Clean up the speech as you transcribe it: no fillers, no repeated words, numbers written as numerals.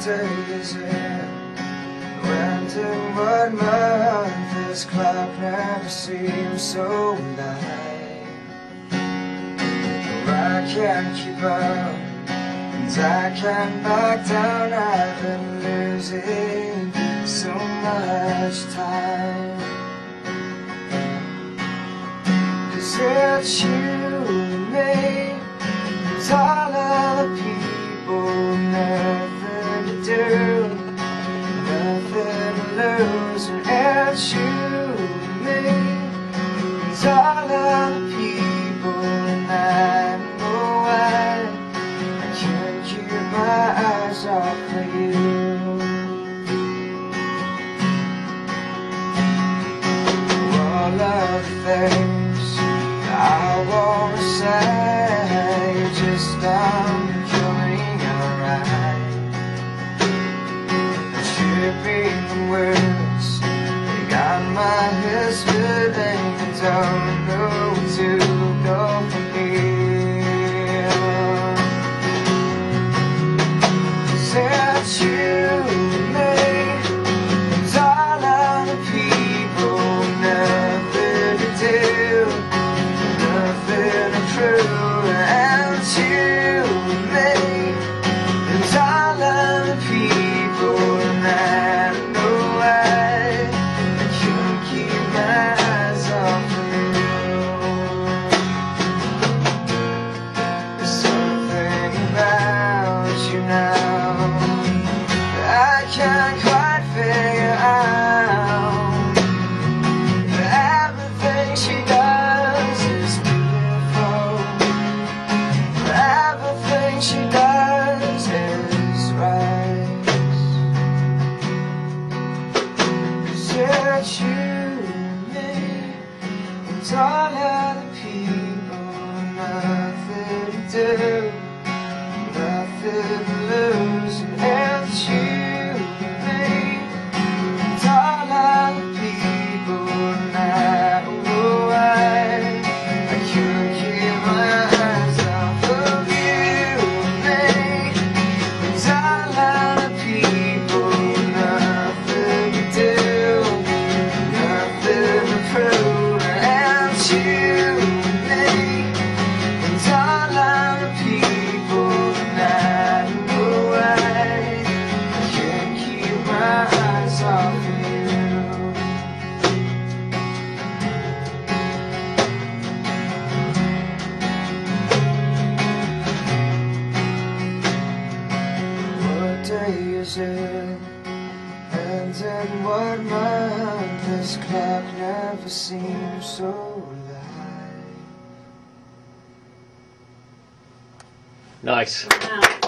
day is it? When and what month? This clock never seems so alive. I can't keep up, and I can't back down. I've been losing so much time. 'Cause it's you and me, and all of the people, nothing to do, nothing to lose. And it's you and me, and all of the people, and I know why I can't keep my eyes off of you. All of the things I wanna say just aren't coming alright. It should be the words. They got my head spinning and don't know where to go from here. 'Cause it's you and me, and all of the people, nothing to do, nothing to prove. And it's you and me, and all of the people, and I know why I can't keep my eyes off of you. There's something about you now that I can't quite figure out. Everything she does is beautiful. Everything she does is right. 'Cause it's you and me, and all of the people, nothing to do, nothing to lose. And it's you and me, and all of the people, and I don't know why I can't keep my eyes off of you and me, and all of the people, nothing to do, nothing to prove. And it's you and me, and all of the people, and I don't know why I can't keep my eyes off of you. What day is it? And in what month? This clock never seems so alive. Nice. Wow.